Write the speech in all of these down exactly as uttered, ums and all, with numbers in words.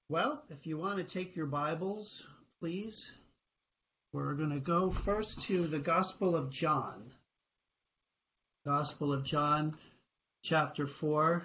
Well, if you want to take your Bibles, please, we're going to go first to the Gospel of John. Gospel of John, chapter four.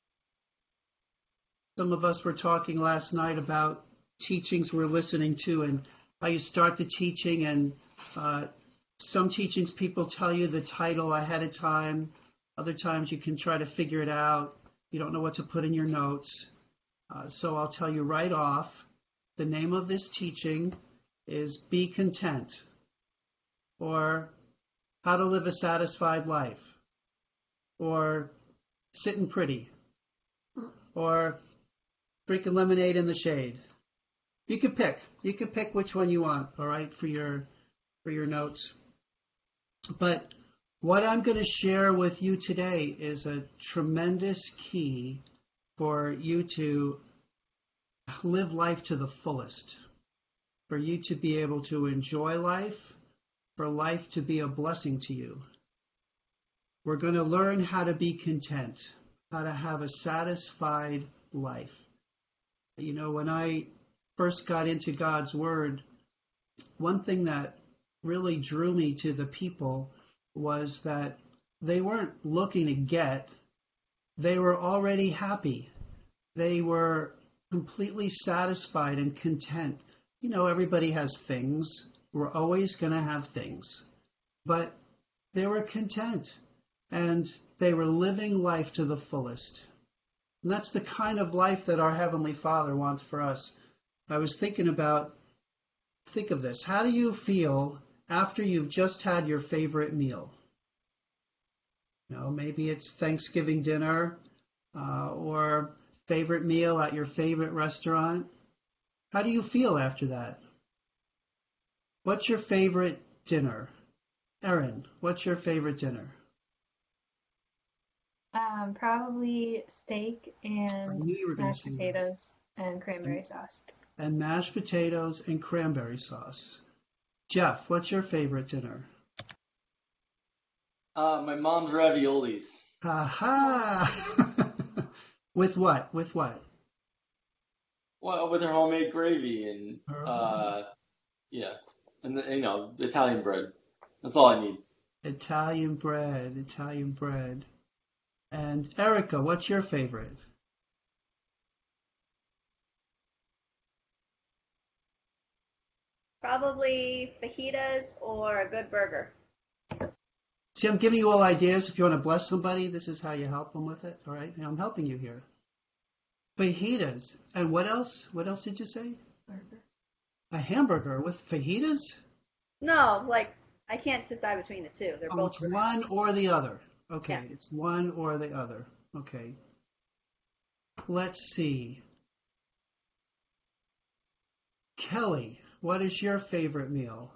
Some of us were talking last night about teachings we're listening to and how you start the teaching, and uh, some teachings people tell you the title ahead of time. Other times you can try to figure it out. You don't know what to put in your notes. Uh, so I'll tell you right off, the name of this teaching is Be Content, or How to Live a Satisfied Life, or Sitting Pretty, or Drinking Lemonade in the Shade. You can pick. You can pick which one you want, all right, for your for your notes. But what I'm going to share with you today is a tremendous key for you to live life to the fullest, for you to be able to enjoy life, for life to be a blessing to you. We're going to learn how to be content, how to have a satisfied life. You know, when I first got into God's Word, one thing that really drew me to the people was that they weren't looking to get, they were already happy. They were completely satisfied and content. You know, everybody has things. We're always going to have things. But they were content, and they were living life to the fullest. And that's the kind of life that our Heavenly Father wants for us. I was thinking about, think of this. How do you feel after you've just had your favorite meal? You know, maybe it's Thanksgiving dinner, uh, or favorite meal at your favorite restaurant. How do you feel after that? What's your favorite dinner? Erin, what's your favorite dinner? Um, probably steak I and knew you were going to mashed say that. potatoes and And, cranberry sauce. and mashed potatoes and cranberry sauce. Jeff, what's your favorite dinner? Uh, my mom's raviolis. Aha! With what? With what? Well, with her homemade gravy and Her home. uh, yeah, and the, you know Italian bread. That's all I need. Italian bread, Italian bread. And Erica, what's your favorite? Probably fajitas or a good burger. See, I'm giving you all ideas. If you want to bless somebody, this is how you help them with it. All right? Now I'm helping you here. Fajitas. And what else? What else did you say? Burger. A hamburger with fajitas? No, like I can't decide between the two. They're Oh, both it's great. one or the other. Yeah. Okay, it's one or the other. Okay. Let's see. Kelly, what is your favorite meal?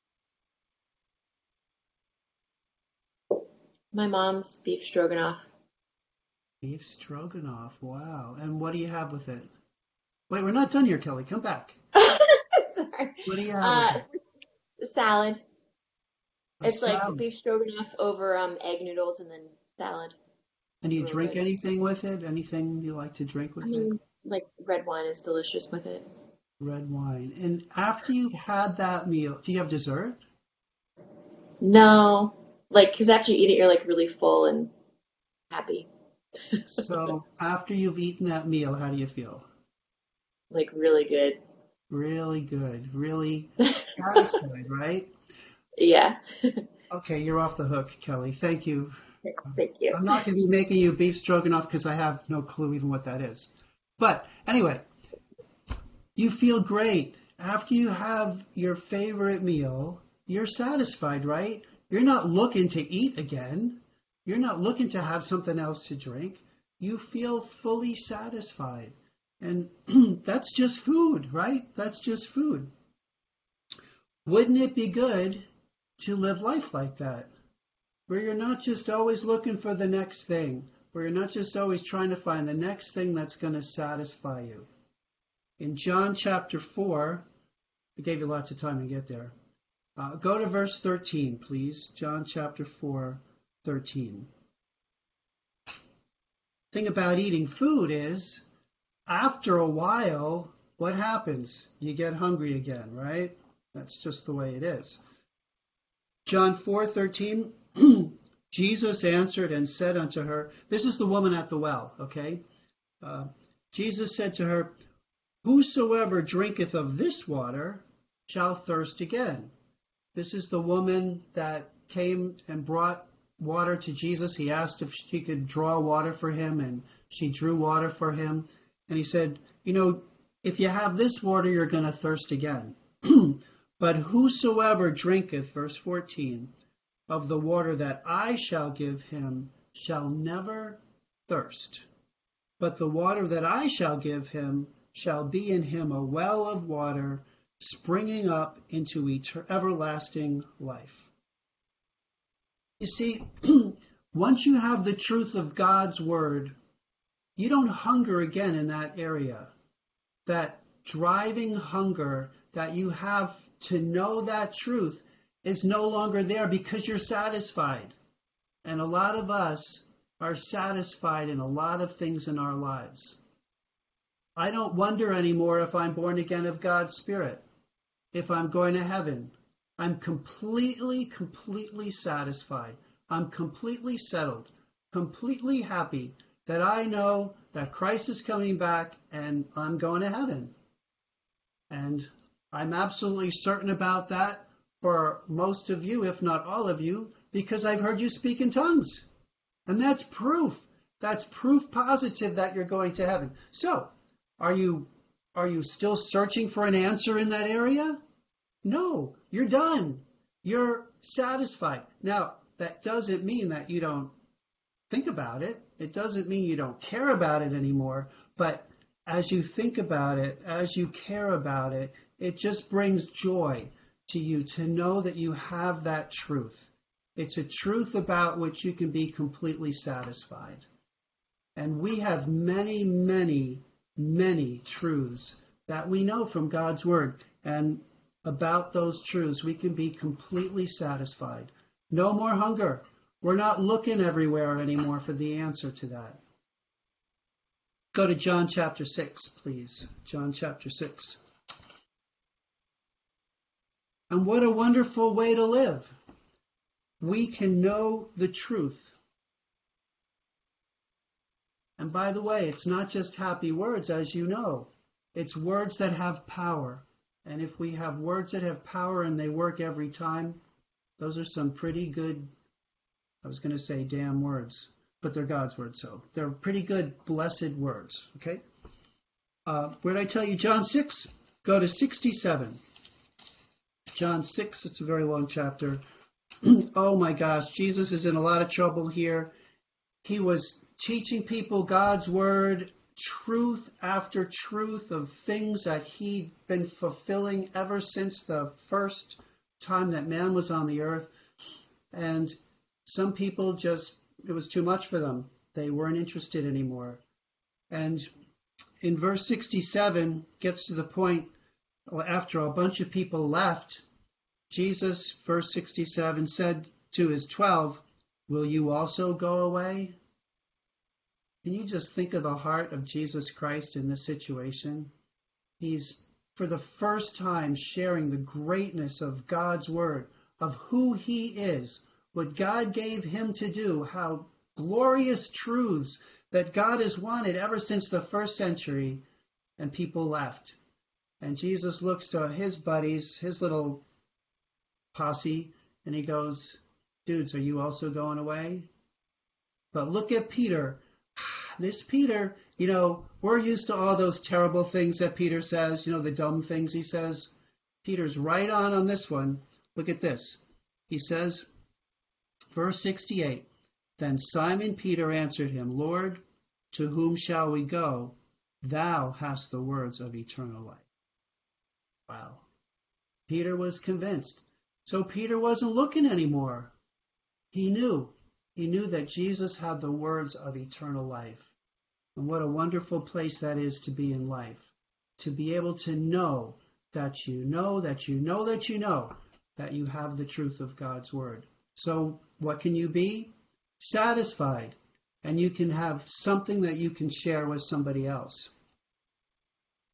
My mom's beef stroganoff. Beef stroganoff. Wow. And what do you have with it? Wait, we're not done here, Kelly. Come back. Sorry. What do you have with Uh, it? salad. A It's like salad. beef stroganoff over um egg noodles and then salad. And do you Real drink good. anything with it? Anything you like to drink I with it? mean, like red wine is delicious with it. Red wine. And after you've had that meal, do you have dessert? No, like, 'cause after you eat it, you're like really full and happy. So after you've eaten that meal, how do you feel? Like really good. Really good. Really satisfied, right? Yeah. Okay, you're off the hook, Kelly. Thank you. Thank you. I'm not going to be making you beef stroganoff because I have no clue even what that is. But anyway, you feel great. After you have your favorite meal, you're satisfied, right? You're not looking to eat again. You're not looking to have something else to drink. You feel fully satisfied. And that's just food, right? That's just food. Wouldn't it be good to live life like that? Where you're not just always looking for the next thing, where you're not just always trying to find the next thing that's going to satisfy you. In John chapter four, I gave you lots of time to get there. Uh, go to verse thirteen, please. John chapter four, thirteen. Thing about eating food is, after a while, what happens? You get hungry again, right? That's just the way it is. John four thirteen, Jesus answered and said unto her, this is the woman at the well, okay? Uh, Jesus said to her, whosoever drinketh of this water shall thirst again. This is the woman that came and brought water to Jesus. He asked if she could draw water for him, and she drew water for him. And he said, you know, if you have this water, you're going to thirst again. But whosoever drinketh, verse fourteen, of the water that I shall give him shall never thirst. But the water that I shall give him shall be in him a well of water springing up into eternal, everlasting life. You see, once you have the truth of God's word, you don't hunger again in that area. That driving hunger that you have to know that truth is no longer there because you're satisfied. And a lot of us are satisfied in a lot of things in our lives. I don't wonder anymore if I'm born again of God's Spirit, if I'm going to heaven. I'm completely, completely satisfied. I'm completely settled, completely happy that I know that Christ is coming back and I'm going to heaven. And I'm absolutely certain about that for most of you, if not all of you, because I've heard you speak in tongues. And that's proof. That's proof positive that you're going to heaven. So, are you are you still searching for an answer in that area? No, you're done. You're satisfied. Now, that doesn't mean that you don't think about it. It doesn't mean you don't care about it anymore. But as you think about it, as you care about it, it just brings joy to you to know that you have that truth. It's a truth about which you can be completely satisfied. And we have many, many, many truths that we know from God's word. And about those truths, we can be completely satisfied. No more hunger. We're not looking everywhere anymore for the answer to that. Go to John chapter six, please. John chapter six. And what a wonderful way to live. We can know the truth. And by the way, it's not just happy words, as you know. It's words that have power. And if we have words that have power and they work every time, those are some pretty good, I was going to say damn words, but they're God's words, so they're pretty good, blessed words, okay? Uh, where did I tell you? John six? Go to sixty-seven. John six, it's a very long chapter. Oh my gosh, Jesus is in a lot of trouble here. He was teaching people God's word, truth after truth of things that he'd been fulfilling ever since the first time that man was on the earth. And some people just, it was too much for them. They weren't interested anymore. And in verse sixty-seven, gets to the point, after a bunch of people left, Jesus, verse sixty-seven, said to his twelve, will you also go away? Can you just think of the heart of Jesus Christ in this situation? He's, for the first time, sharing the greatness of God's word, of who he is, what God gave him to do, how glorious truths that God has wanted ever since the first century, and people left. And Jesus looks to his buddies, his little posse, and he goes, dudes, are you also going away? But look at Peter. This Peter, you know, we're used to all those terrible things that Peter says, you know, the dumb things he says. Peter's right on on this one. Look at this. He says, verse sixty-eight, then Simon Peter answered him, Lord, to whom shall we go? Thou hast the words of eternal life. Wow. Peter was convinced. So Peter wasn't looking anymore. He knew. He knew that Jesus had the words of eternal life. And what a wonderful place that is to be in life. To be able to know that you know, that you know, that you know, that you have the truth of God's word. So what can you be? Satisfied. And you can have something that you can share with somebody else.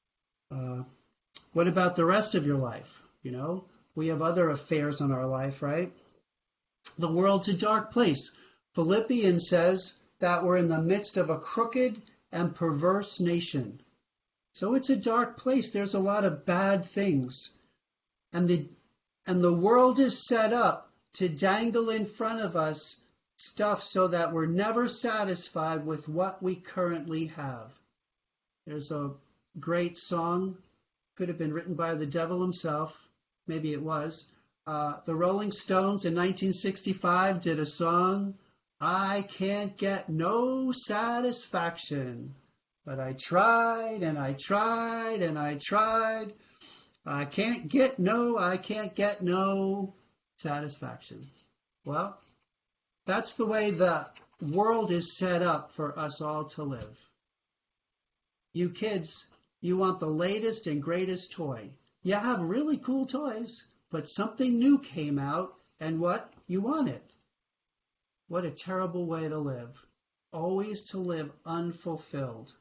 Uh, what about the rest of your life? You know, we have other affairs in our life, right? The world's a dark place. Philippians says that we're in the midst of a crooked and perverse nation. So it's a dark place. There's a lot of bad things. And the and the world is set up to dangle in front of us stuff so that we're never satisfied with what we currently have. There's a great song, could have been written by the devil himself, maybe it was. Uh, the Rolling Stones in nineteen sixty-five did a song, I can't get no satisfaction, but I tried and I tried and I tried. I can't get no, I can't get no satisfaction. Well, that's the way the world is set up for us all to live. You kids, you want the latest and greatest toy. You have really cool toys, but something new came out, and what? You want it. What a terrible way to live. Always to live unfulfilled.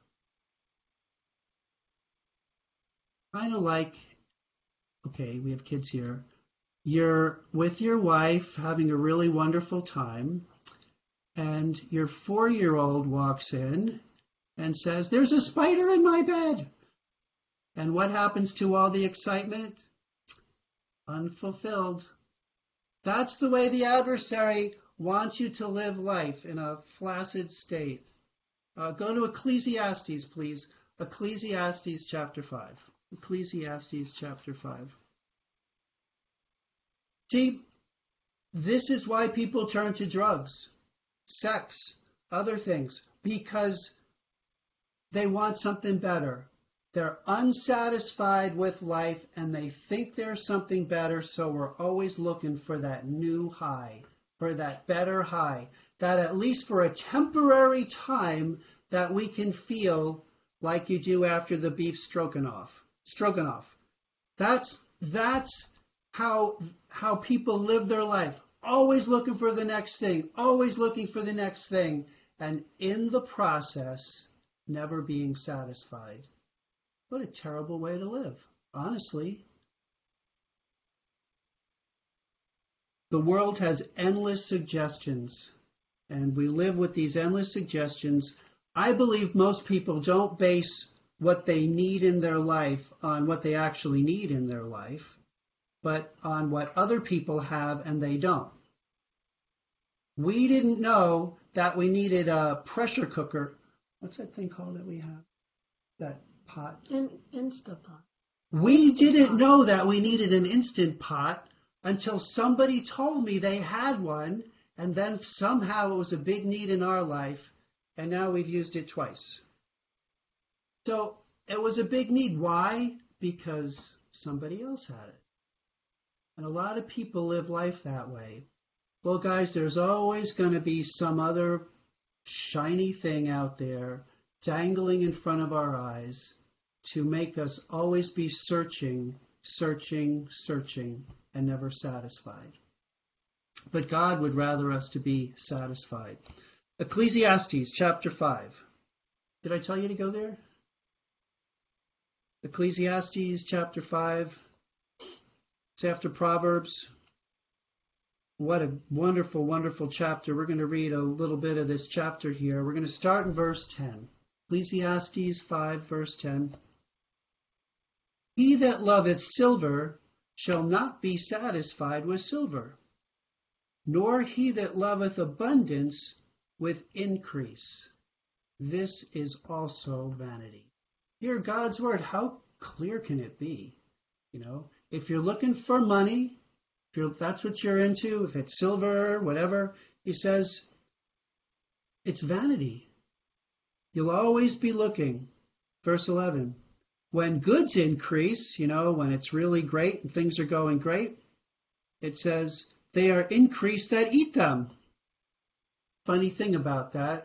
Kind of like, okay, we have kids here. You're with your wife having a really wonderful time, and your four-year-old walks in and says, there's a spider in my bed. And what happens to all the excitement? Unfulfilled. That's the way the adversary wants you to live life, in a flaccid state. Uh, go to Ecclesiastes, please. Ecclesiastes chapter five. Ecclesiastes chapter five. See, this is why people turn to drugs, sex, other things, because they want something better. They're unsatisfied with life and they think there's something better, so we're always looking for that new high, for that better high, that at least for a temporary time that we can feel like you do after the beef stroganoff. Stroganoff. That's that's how how people live their life, always looking for the next thing, always looking for the next thing, and in the process, never being satisfied. What a terrible way to live, honestly. The world has endless suggestions, and we live with these endless suggestions. I believe most people don't base what they need in their life on what they actually need in their life, but on what other people have and they don't. We didn't know that we needed a pressure cooker. What's that thing called that we have? That pot. In, Instapot. We didn't know that we needed an Instant Pot until somebody told me they had one, and then somehow it was a big need in our life, and now we've used it twice. So it was a big need. Why? Because somebody else had it. And a lot of people live life that way. Well, guys, there's always going to be some other shiny thing out there dangling in front of our eyes to make us always be searching, searching, searching, and never satisfied. But God would rather us to be satisfied. Ecclesiastes chapter five. Did I tell you to go there? Ecclesiastes chapter five. It's after Proverbs. What a wonderful, wonderful chapter. We're going to read a little bit of this chapter here. We're going to start in verse ten. Ecclesiastes five, verse ten. He that loveth silver shall not be satisfied with silver, nor he that loveth abundance with increase. This is also vanity. Hear God's word. How clear can it be? You know, if you're looking for money, if you're, that's what you're into, if it's silver, whatever, he says, it's vanity. You'll always be looking. Verse eleven. When goods increase, you know, when it's really great and things are going great, it says, they are increased that eat them. Funny thing about that.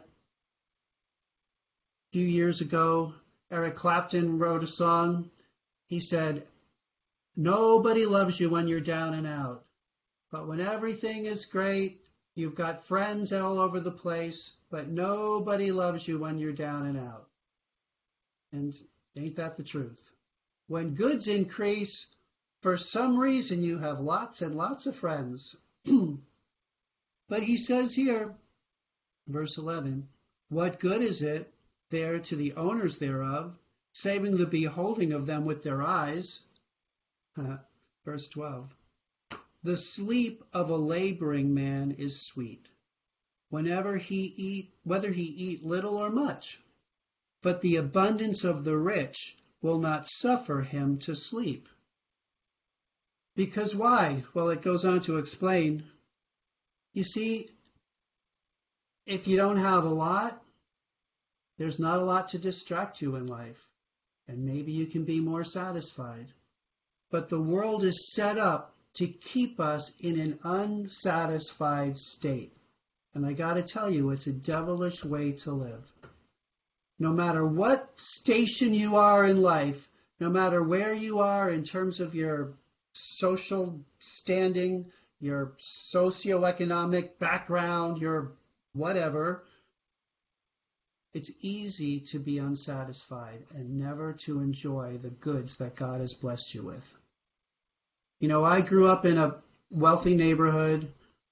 A few years ago, Eric Clapton wrote a song. He said, nobody loves you when you're down and out. But when everything is great, you've got friends all over the place, but nobody loves you when you're down and out. And ain't that the truth? When goods increase, for some reason you have lots and lots of friends. But he says here, verse eleven, what good is it there to the owners thereof, saving the beholding of them with their eyes? Verse twelve, the sleep of a laboring man is sweet, whenever he eat, whether he eat little or much, but the abundance of the rich will not suffer him to sleep. Because why? Well, it goes on to explain. You see, if you don't have a lot, there's not a lot to distract you in life, and maybe you can be more satisfied. But the world is set up to keep us in an unsatisfied state. And I got to tell you, it's a devilish way to live. No matter what station you are in life, no matter where you are in terms of your social standing, your socioeconomic background, your whatever, it's easy to be unsatisfied and never to enjoy the goods that God has blessed you with. You know, I grew up in a wealthy neighborhood.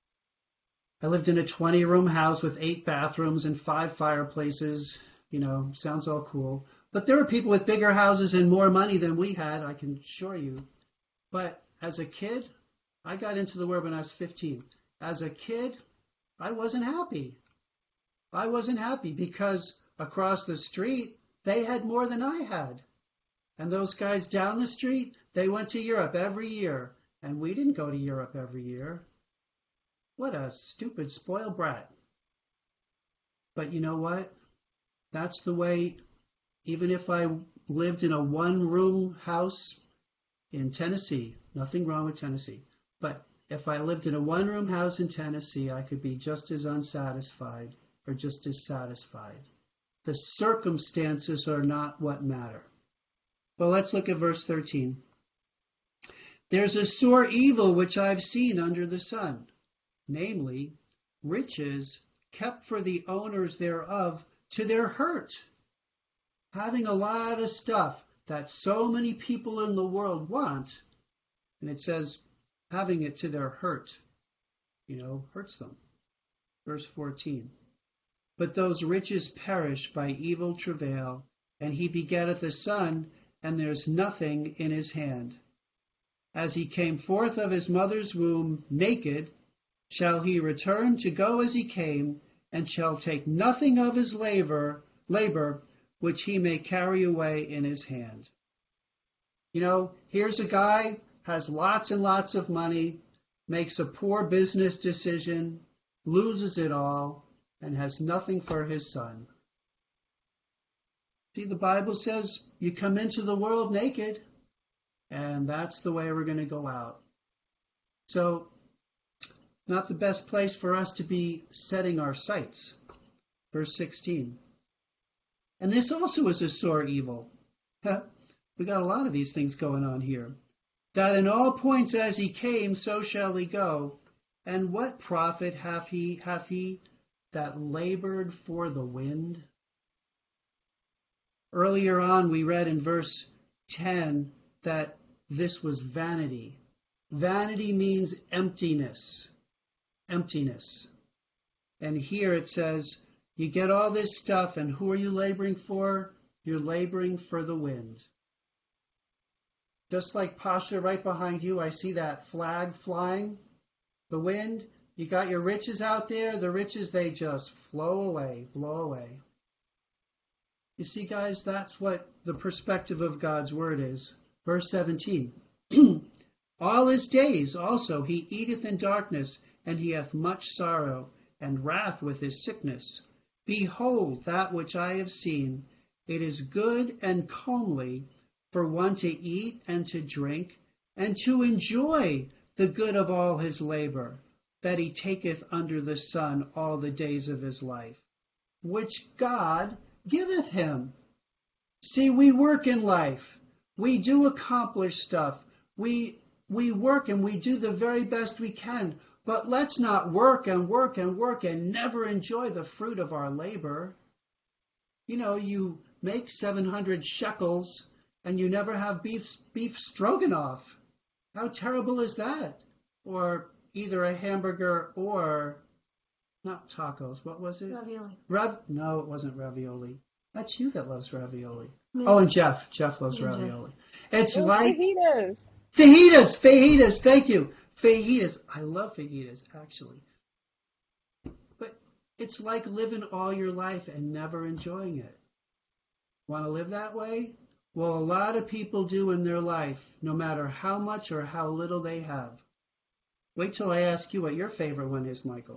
I lived in a twenty-room house with eight bathrooms and five fireplaces. You know, sounds all cool. But there were people with bigger houses and more money than we had, I can assure you. But as a kid, I got into the Word when I was fifteen. As a kid, I wasn't happy. I wasn't happy because across the street, they had more than I had. And those guys down the street, they went to Europe every year. And we didn't go to Europe every year. What a stupid spoiled brat. But you know what? That's the way, even if I lived in a one-room house in Tennessee, nothing wrong with Tennessee, but if I lived in a one-room house in Tennessee, I could be just as unsatisfied or just as satisfied. The circumstances are not what matter. Well, let's look at verse thirteen. There's a sore evil which I've seen under the sun, namely, riches kept for the owners thereof to their hurt. Having a lot of stuff that so many people in the world want, and it says having it to their hurt, you know, hurts them. Verse fourteen. But those riches perish by evil travail, and he begetteth a son, and there's nothing in his hand. As he came forth of his mother's womb naked, shall he return to go as he came, and shall take nothing of his labor, labor which he may carry away in his hand. You know, here's a guy, has lots and lots of money, makes a poor business decision, loses it all, and has nothing for his son. See, the Bible says you come into the world naked, and that's the way we're going to go out. So, not the best place for us to be setting our sights. Verse sixteen. And this also is a sore evil. We got a lot of these things going on here. That in all points as he came, so shall he go. And what profit hath he, hath he that labored for the wind? Earlier on, we read in verse ten that this was vanity. Vanity means emptiness. Emptiness. And here it says, you get all this stuff, and who are you laboring for? You're laboring for the wind. Just like Pasha right behind you, I see that flag flying. The wind, you got your riches out there. The riches, they just flow away, blow away. You see, guys, that's what the perspective of God's word is. Verse seventeen. All his days also he eateth in darkness, and he hath much sorrow, and wrath with his sickness. Behold, that which I have seen, it is good and comely for one to eat and to drink, and to enjoy the good of all his labor, that he taketh under the sun all the days of his life, which God giveth him. See, we work in life. We do accomplish stuff. We we work and we do the very best we can. But let's not work and work and work and never enjoy the fruit of our labor. You know, you make seven hundred shekels and you never have beef, beef stroganoff. How terrible is that? Or either a hamburger or, not tacos, what was it? Ravioli. Rav, no, it wasn't ravioli. That's you that loves ravioli. Me. Oh, and Jeff. Jeff loves Yeah. ravioli. It's Those like fajitas. fajitas, fajitas, thank you. Fajitas. I love fajitas, actually. But it's like living all your life and never enjoying it. Want to live that way? Well, a lot of people do in their life, no matter how much or how little they have. Wait till I ask you what your favorite one is, Michael.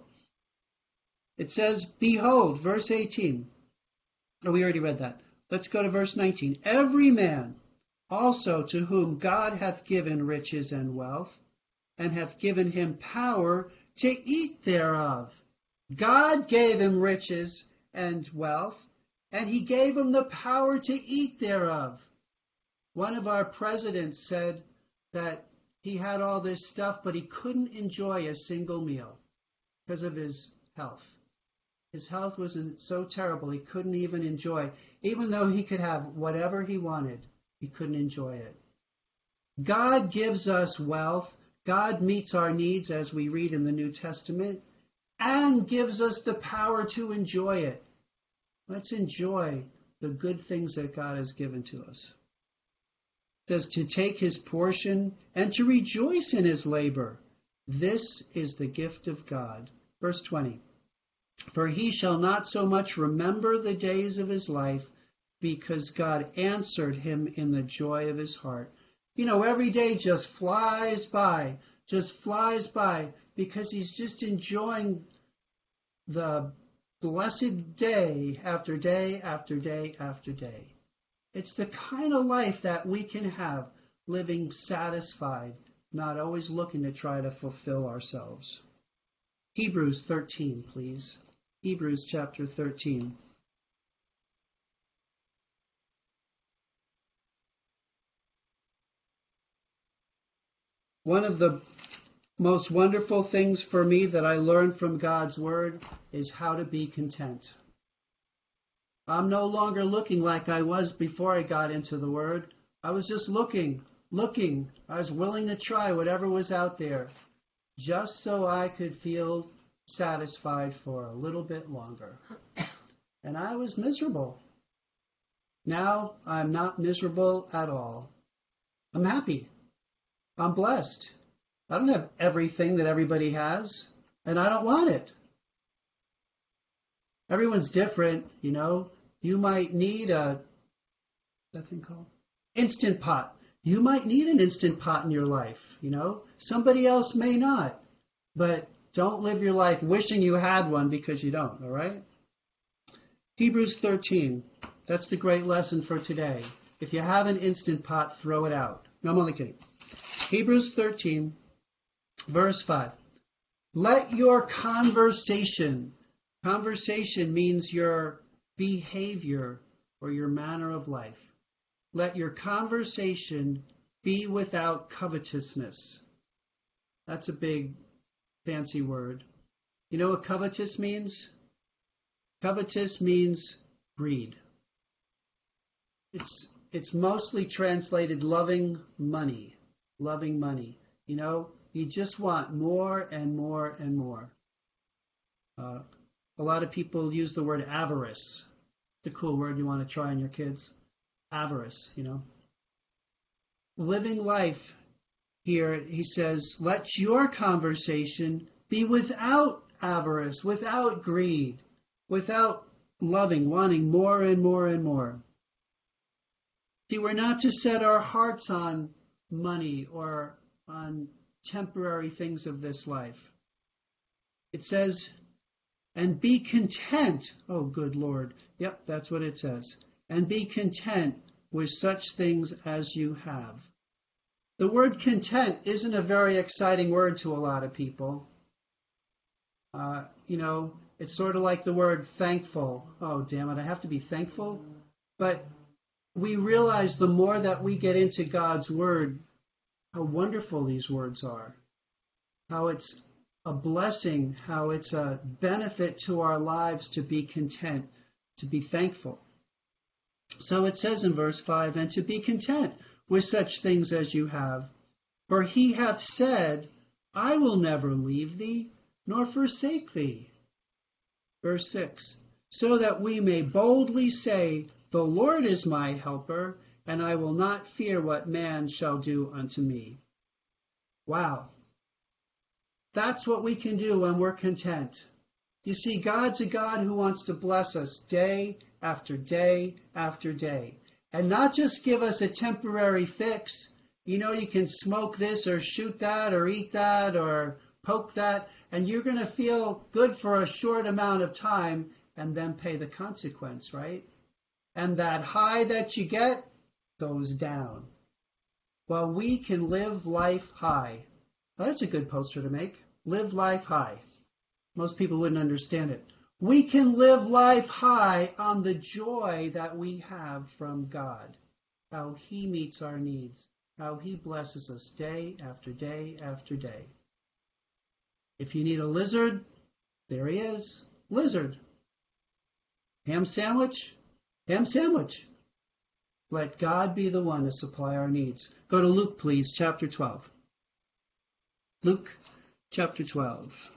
It says, behold, verse eighteen. Oh, we already read that. Let's go to verse nineteen. Every man also to whom God hath given riches and wealth, and hath given him power to eat thereof. God gave him riches and wealth, and he gave him the power to eat thereof. One of our presidents said that he had all this stuff, but he couldn't enjoy a single meal because of his health. His health was so terrible, he couldn't even enjoy. Even though he could have whatever he wanted, he couldn't enjoy it. God gives us wealth. God meets our needs, as we read in the New Testament, and gives us the power to enjoy it. Let's enjoy the good things that God has given to us. It says to take his portion and to rejoice in his labor. This is the gift of God. Verse twenty. For he shall not so much remember the days of his life, because God answered him in the joy of his heart. You know, every day just flies by, just flies by, because he's just enjoying the blessed day after day after day after day. It's the kind of life that we can have, living satisfied, not always looking to try to fulfill ourselves. Hebrews thirteen, please. Hebrews chapter thirteen. One of the most wonderful things for me that I learned from God's word is how to be content. I'm no longer looking like I was before I got into the word. I was just looking, looking. I was willing to try whatever was out there, just so I could feel satisfied for a little bit longer. And I was miserable. Now I'm not miserable at all. I'm happy. I'm blessed. I don't have everything that everybody has, and I don't want it. Everyone's different, you know. You might need a, what's that thing called? Instant pot. You might need an instant pot in your life, you know. Somebody else may not. But don't live your life wishing you had one, because you don't, all right? Hebrews thirteen. That's the great lesson for today. If you have an instant pot, throw it out. No, I'm only kidding. Hebrews thirteen, verse five. Let your conversation, conversation means your behavior or your manner of life. Let your conversation be without covetousness. That's a big fancy word. You know what covetous means? Covetous means greed. It's it's mostly translated loving money. Loving money. You know, you just want more and more and more. Uh, a lot of people use the word avarice. It's a cool word you want to try on your kids. Avarice, you know. Living life here, he says, let your conversation be without avarice, without greed, without loving, wanting more and more and more. See, we're not to set our hearts on money or on temporary things of this life. It says, and be content. Oh, good Lord. Yep, that's what it says. And be content with such things as you have. The word content isn't a very exciting word to a lot of people. Uh, you know, it's sort of like the word thankful. Oh, damn it, I have to be thankful? But we realize the more that we get into God's word, how wonderful these words are, how it's a blessing, how it's a benefit to our lives to be content, to be thankful. So it says in verse five, and to be content with such things as you have. For he hath said, I will never leave thee, nor forsake thee. Verse six, so that we may boldly say, the Lord is my helper, and I will not fear what man shall do unto me. Wow. That's what we can do when we're content. You see, God's a God who wants to bless us day after day after day. And not just give us a temporary fix. You know, you can smoke this or shoot that or eat that or poke that, and you're going to feel good for a short amount of time and then pay the consequence, right? And that high that you get goes down. Well, we can live life high. Well, that's a good poster to make. Live life high. Most people wouldn't understand it. We can live life high on the joy that we have from God, how he meets our needs, how he blesses us day after day after day. If you need a lizard, there he is, lizard. Ham sandwich, ham sandwich. Let God be the one to supply our needs. Go to Luke, please, chapter twelve. Luke, chapter twelve.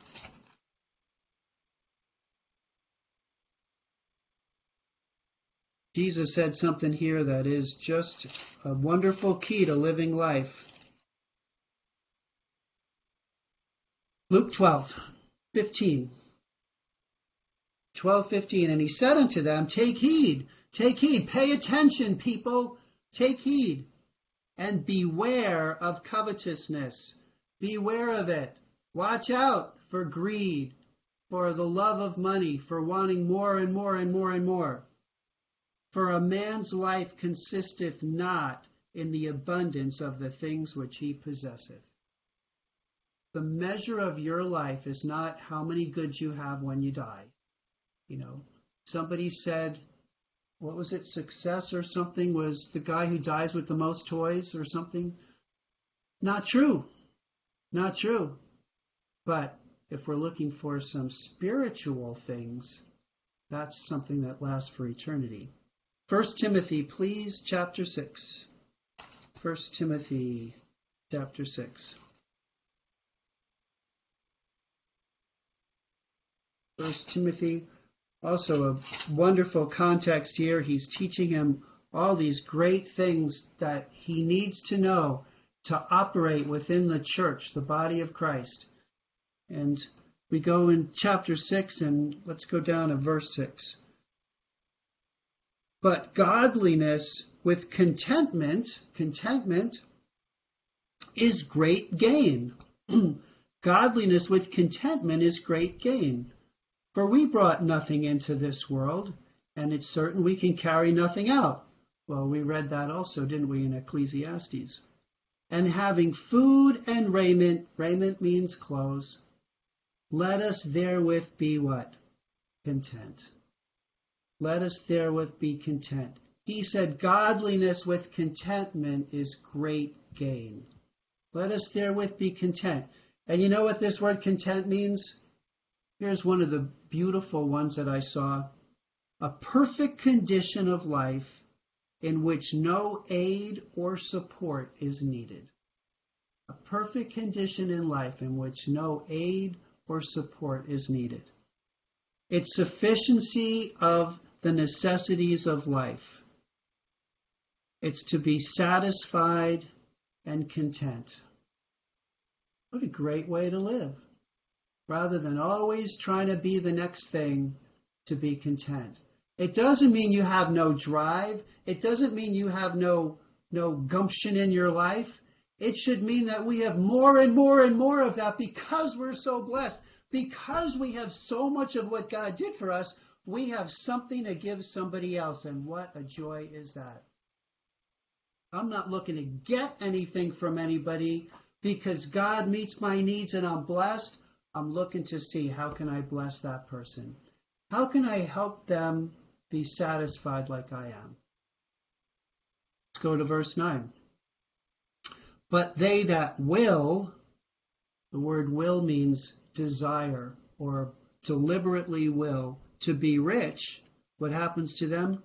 Jesus said something here that is just a wonderful key to living life. Luke twelve, fifteen. twelve, fifteen. And he said unto them, take heed, take heed, pay attention, people, take heed, and beware of covetousness. Beware of it. Watch out for greed, for the love of money, for wanting more and more and more and more. For a man's life consisteth not in the abundance of the things which he possesseth. The measure of your life is not how many goods you have when you die. You know, somebody said, what was it, success or something was the guy who dies with the most toys or something. Not true. Not true. But if we're looking for some spiritual things, that's something that lasts for eternity. First Timothy, please, chapter six. First Timothy, chapter six. First Timothy, also a wonderful context here. He's teaching him all these great things that he needs to know to operate within the church, the body of Christ. And we go in chapter six, and let's go down to verse six. But godliness with contentment, contentment is great gain. Godliness with contentment is great gain. For we brought nothing into this world, and it's certain we can carry nothing out. Well, we read that also, didn't we, in Ecclesiastes? And having food and raiment, raiment means clothes, let us therewith be what? Content. Let us therewith be content. He said godliness with contentment is great gain. Let us therewith be content. And you know what this word content means? Here's one of the beautiful ones that I saw. A perfect condition of life in which no aid or support is needed. A perfect condition in life in which no aid or support is needed. It's sufficiency of the necessities of life. It's to be satisfied and content. What a great way to live. Rather than always trying to be the next thing, to be content. It doesn't mean you have no drive. It doesn't mean you have no, no gumption in your life. It should mean that we have more and more and more of that because we're so blessed. Because we have so much of what God did for us, we have something to give somebody else. And what a joy is that. I'm not looking to get anything from anybody because God meets my needs and I'm blessed. I'm looking to see how can I bless that person? How can I help them be satisfied like I am? Let's go to verse nine. But they that will, the word will means desire or deliberately will to be rich, what happens to them?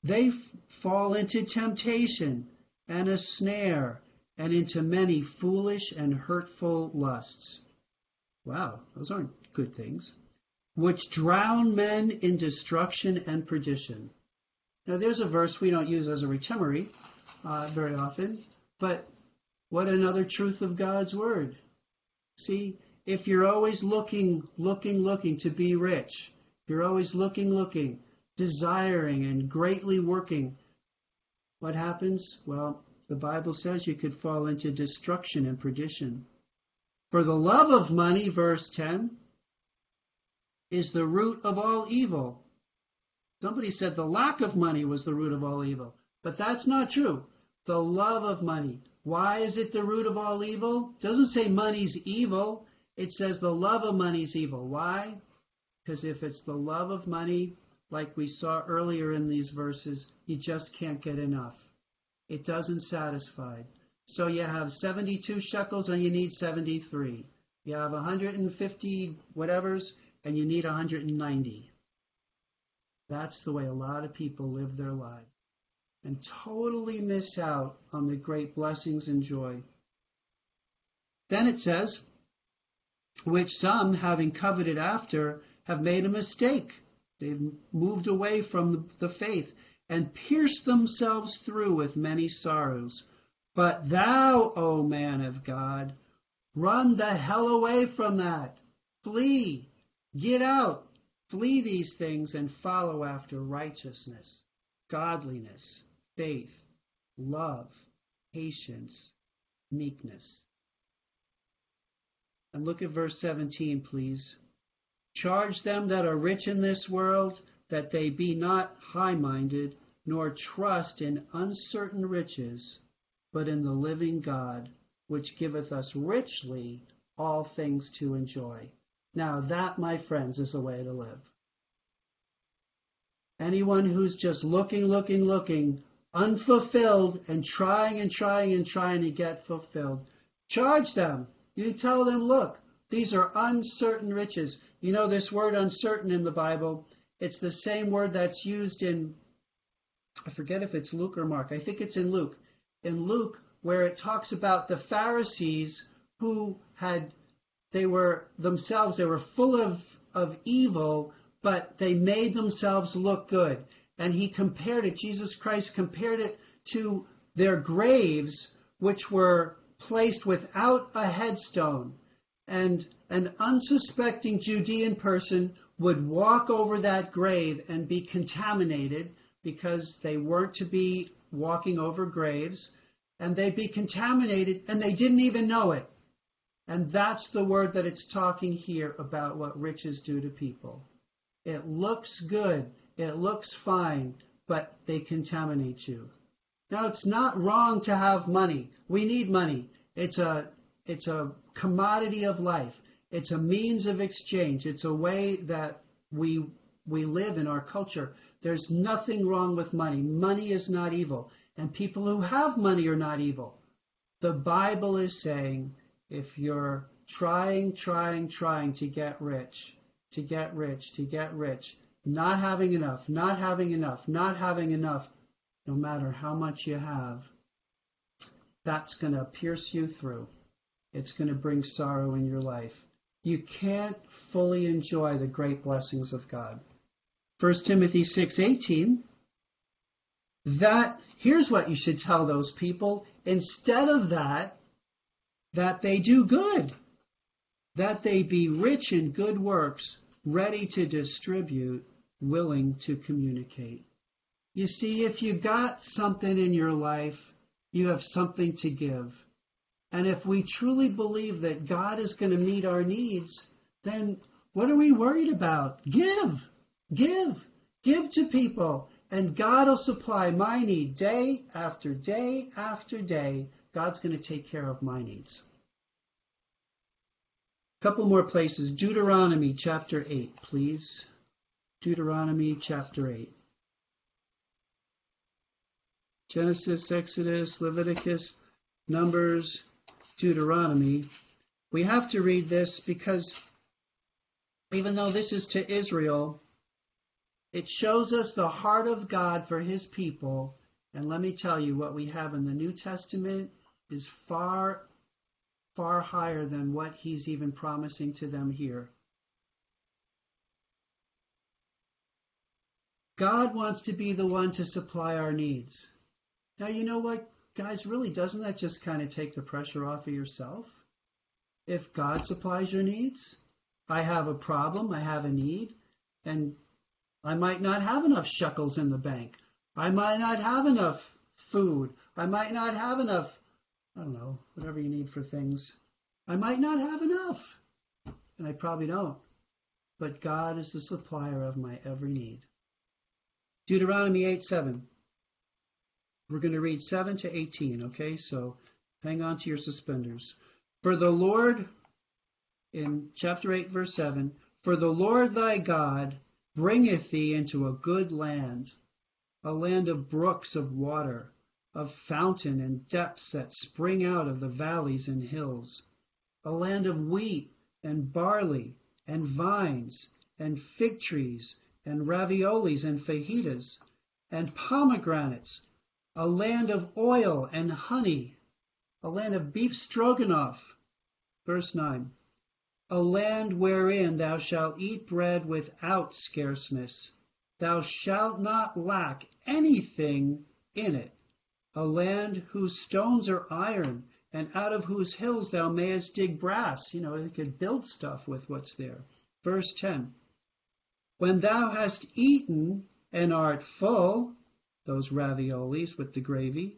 they f- fall into temptation and a snare and into many foolish and hurtful lusts. Wow, those aren't good things. Which drown men in destruction and perdition. Now, there's a verse we don't use as a rhetoric uh, very often, but what another truth of God's word. See, if you're always looking, looking, looking to be rich, you're always looking, looking, desiring and greatly working, what happens? Well, the Bible says you could fall into destruction and perdition. For the love of money, verse ten, is the root of all evil. Somebody said the lack of money was the root of all evil, but that's not true. The love of money. Why is it the root of all evil? It doesn't say money's evil. It says the love of money's evil. Why? Because if it's the love of money, like we saw earlier in these verses, you just can't get enough. It doesn't satisfy. So you have seventy-two shekels and you need seventy-three. You have one hundred fifty whatevers and you need one hundred ninety. That's the way a lot of people live their lives and totally miss out on the great blessings and joy. Then it says, which some, having coveted after, have made a mistake. They've moved away from the faith and pierced themselves through with many sorrows. But thou, O man of God, run the hell away from that. Flee. Get out. Flee these things and follow after righteousness, godliness, faith, love, patience, meekness. And look at verse seventeen, please. Charge them that are rich in this world, that they be not high-minded, nor trust in uncertain riches, but in the living God, which giveth us richly all things to enjoy. Now that, my friends, is the way to live. Anyone who's just looking, looking, looking, unfulfilled, and trying and trying and trying to get fulfilled, charge them. You tell them, look, these are uncertain riches. You know this word uncertain in the Bible, it's the same word that's used in, I forget if it's Luke or Mark. I think it's in Luke. In Luke, where it talks about the Pharisees who had, they were themselves, they were full of, of evil, but they made themselves look good. And he compared it, Jesus Christ compared it to their graves, which were placed without a headstone. And an unsuspecting Judean person would walk over that grave and be contaminated because they weren't to be walking over graves. And they'd be contaminated and they didn't even know it. And that's the word that it's talking here about what riches do to people. It looks good, it looks fine, but they contaminate you. Now, it's not wrong to have money. We need money. It's a, it's a commodity of life. It's a means of exchange. It's a way that we, we live in our culture. There's nothing wrong with money. Money is not evil. And people who have money are not evil. The Bible is saying, if you're trying, trying, trying to get rich, to get rich, to get rich, not having enough, not having enough, not having enough, no matter how much you have, that's going to pierce you through. It's going to bring sorrow in your life. You can't fully enjoy the great blessings of God. First Timothy six eighteen, that, here's what you should tell those people. Instead of that, that they do good, that they be rich in good works, ready to distribute, willing to communicate. You see, if you got something in your life, you have something to give. And if we truly believe that God is going to meet our needs, then what are we worried about? Give, give, give to people. And God will supply my need day after day after day. God's going to take care of my needs. A couple more places. Deuteronomy chapter eight, please. Deuteronomy chapter eight. Genesis, Exodus, Leviticus, Numbers, Deuteronomy. We have to read this because even though this is to Israel, It shows us the heart of God for his people. And let me tell you, what we have in the New Testament is far, far higher than what he's even promising to them here. God wants to be the one to supply our needs. Now, you know what, guys, really, doesn't that just kind of take the pressure off of yourself? If God supplies your needs, I have a problem, I have a need, and I might not have enough shekels in the bank. I might not have enough food. I might not have enough, I don't know, whatever you need for things. I might not have enough, and I probably don't. But God is the supplier of my every need. Deuteronomy eight seven. We're going to read seven to eighteen, okay? So hang on to your suspenders. For the Lord, in chapter eight, verse seven, for the Lord thy God bringeth thee into a good land, a land of brooks of water, of fountain and depths that spring out of the valleys and hills, a land of wheat and barley and vines and fig trees and raviolis and fajitas and pomegranates, a land of oil and honey, a land of beef stroganoff. Verse nine, a land wherein thou shalt eat bread without scarceness. Thou shalt not lack anything in it. A land whose stones are iron, and out of whose hills thou mayest dig brass. You know, they could build stuff with what's there. Verse ten, when thou hast eaten and art full, those raviolis with the gravy,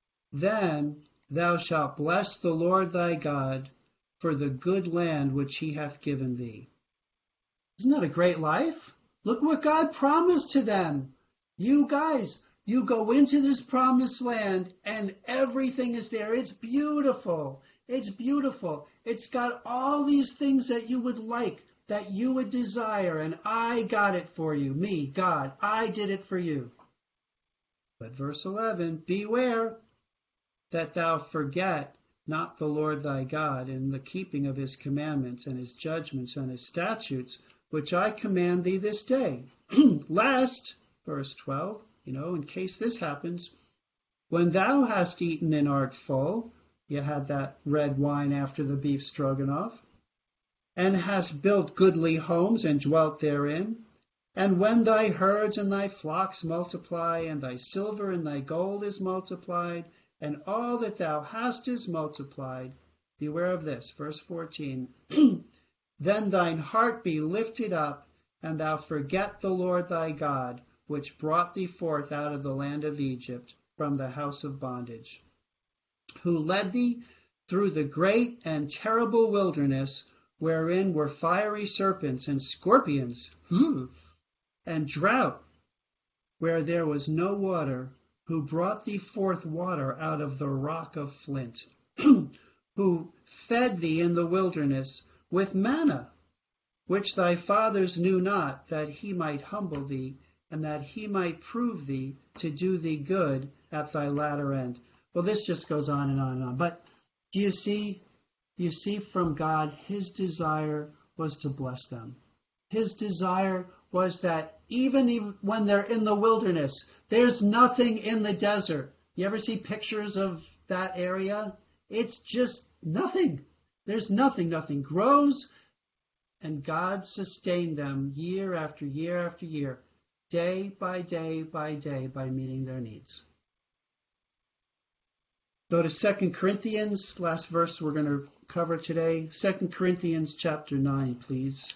then thou shalt bless the Lord thy God for the good land which he hath given thee. Isn't that a great life? Look what God promised to them. You guys, you go into this promised land and everything is there. It's beautiful. It's beautiful. It's got all these things that you would like, that you would desire, and I got it for you. Me, God, I did it for you. But verse eleven, beware that thou forget not the Lord thy God in the keeping of his commandments and his judgments and his statutes, which I command thee this day. Lest, verse twelve, you know, in case this happens, when thou hast eaten and art full, you had that red wine after the beef stroganoff, and hast built goodly homes and dwelt therein, and when thy herds and thy flocks multiply, and thy silver and thy gold is multiplied, and all that thou hast is multiplied, beware of this, verse fourteen, then thine heart be lifted up, and thou forget the Lord thy God, which brought thee forth out of the land of Egypt from the house of bondage, who led thee through the great and terrible wilderness, wherein were fiery serpents and scorpions, and drought, where there was no water, who brought thee forth water out of the rock of flint, who fed thee in the wilderness with manna, which thy fathers knew not, that he might humble thee, and that he might prove thee to do thee good at thy latter end. Well, this just goes on and on and on. But do you see, you see from God, his desire was to bless them. His desire was that even when they're in the wilderness, there's nothing in the desert. You ever see pictures of that area? It's just nothing. There's nothing. Nothing grows. And God sustained them year after year after year, day by day by day, by meeting their needs. Go to Second Corinthians, last verse we're going to cover today. Second Corinthians chapter nine, please.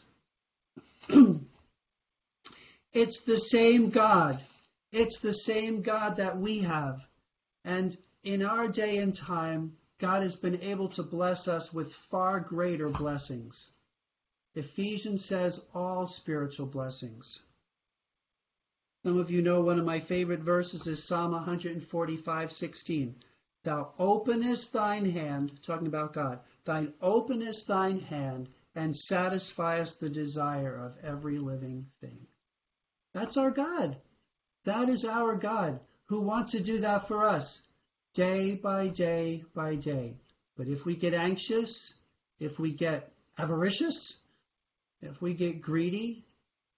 It's the same God. It's the same God that we have. And in our day and time, God has been able to bless us with far greater blessings. Ephesians says all spiritual blessings. Some of you know one of my favorite verses is Psalm one forty-five, sixteen. Thou openest thine hand, talking about God, thine openest thine hand and satisfiest the desire of every living thing. That's our God. That is our God who wants to do that for us day by day by day. But if we get anxious, if we get avaricious, if we get greedy,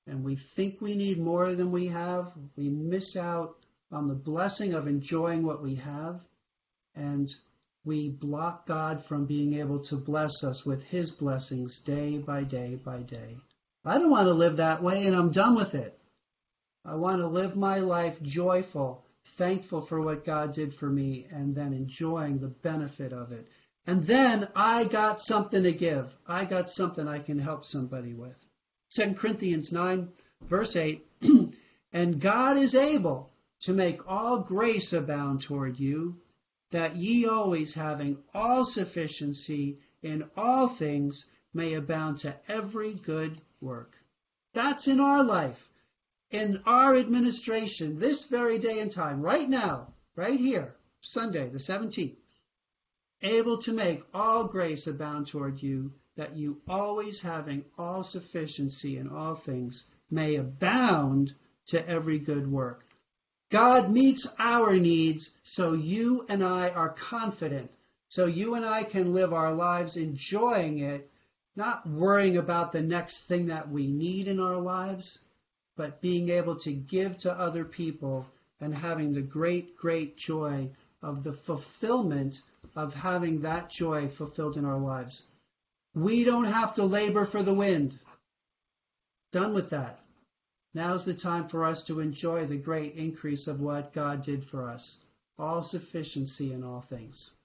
and we think we need more than we have, we miss out on the blessing of enjoying what we have, and we block God from being able to bless us with his blessings day by day by day. I don't want to live that way, and I'm done with it. I want to live my life joyful, thankful for what God did for me, and then enjoying the benefit of it. And then I got something to give. I got something I can help somebody with. Second Corinthians nine, verse eight, and God is able to make all grace abound toward you, that ye always having all sufficiency in all things may abound to every good work. That's in our life, in our administration, this very day and time, right now, right here, Sunday, the seventeenth, able to make all grace abound toward you, that you always having all sufficiency in all things may abound to every good work. God meets our needs so you and I are confident, so you and I can live our lives enjoying it, not worrying about the next thing that we need in our lives, but being able to give to other people and having the great, great joy of the fulfillment of having that joy fulfilled in our lives. We don't have to labor for the wind. Done with that. Now's the time for us to enjoy the great increase of what God did for us. All sufficiency in all things.